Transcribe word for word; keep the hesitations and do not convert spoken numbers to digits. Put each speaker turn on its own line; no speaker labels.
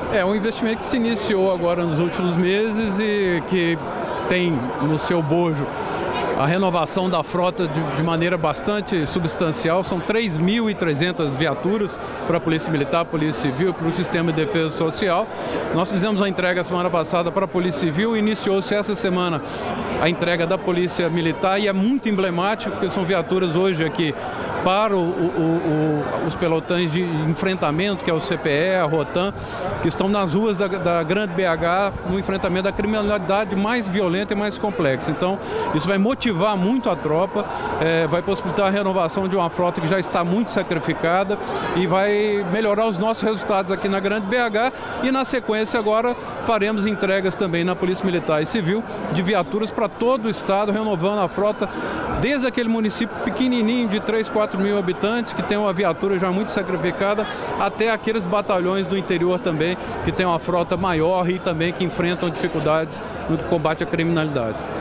É um investimento que se iniciou agora nos últimos meses e que tem no seu bojo a renovação da frota de, de maneira bastante substancial. São três mil e trezentas viaturas para a Polícia Militar, Polícia Civil, para o Sistema de Defesa Social. Nós fizemos a entrega semana passada para a Polícia Civil, iniciou-se essa semana a entrega da Polícia Militar e é muito emblemático porque são viaturas hoje aqui para o, o, o, os pelotões de enfrentamento, que é o C P E, a Rotan, que estão nas ruas da, da Grande B H no enfrentamento da criminalidade mais violenta e mais complexa. Então, isso vai motivar muito a tropa, é, vai possibilitar a renovação de uma frota que já está muito sacrificada e vai melhorar os nossos resultados aqui na Grande B H e, na sequência, agora faremos entregas também na Polícia Militar e Civil de viaturas para todo o estado, renovando a frota desde aquele município pequenininho de três, quatro mil habitantes, que tem uma viatura já muito sacrificada, até aqueles batalhões do interior também, que tem uma frota maior e também que enfrentam dificuldades no combate à criminalidade.